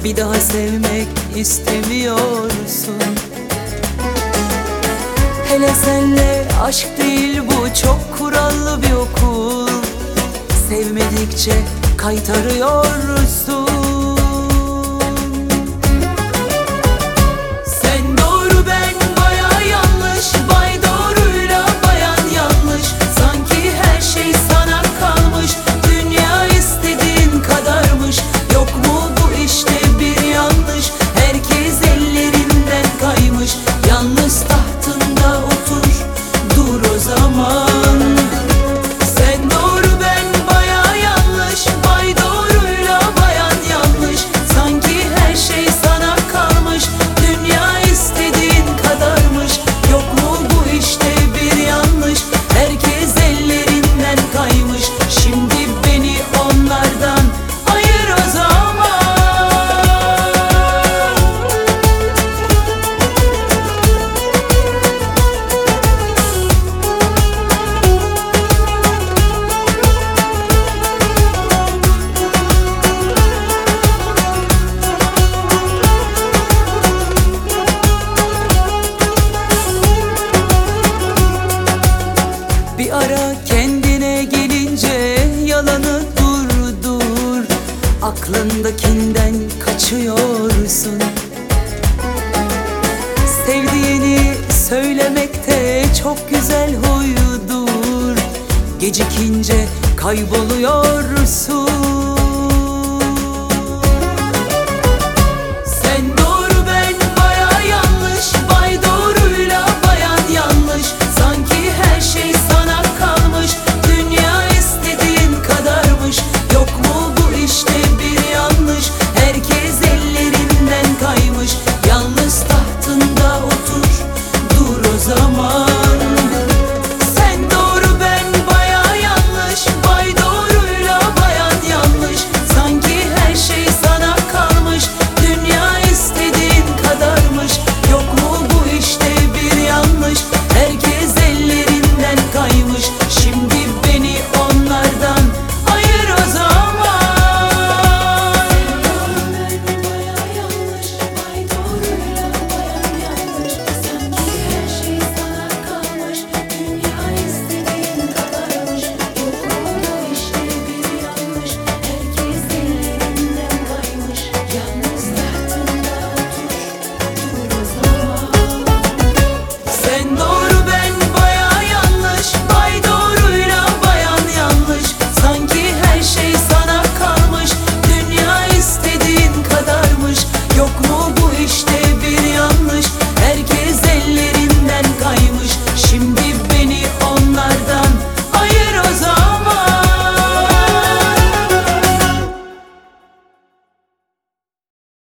bir daha sevmek istemiyorsun. Hele senle aşk değil bu, çok kurallı bir okul. Sevmedikçe kaytarıyorsun. Sen doğru, ben baya yanlış, bay doğruyla bayan yanlış. Sanki her şey sana kalmış, dünya istediğin kadarmış. Yok mu bu işte bir yanlış, herkes ellerinden kaymış. Yalnız tahtında otur, dur o zaman. Sen doğru, ben baya yanlış, bay doğruyla bayan yanlış. Sanki her şey sana kalmış, dünya istediğin kadarmış. Yok mu bu işte bir yanlış, herkes ellerinden kaymış. Şimdi beni onlardan ayır o zaman. Bir ara kendine gelince yalanı durdur. Aklındakinden kaçıyorsun. Sevdiğini söylemekte çok güzel huyudur. Gecikince kayboluyorsun.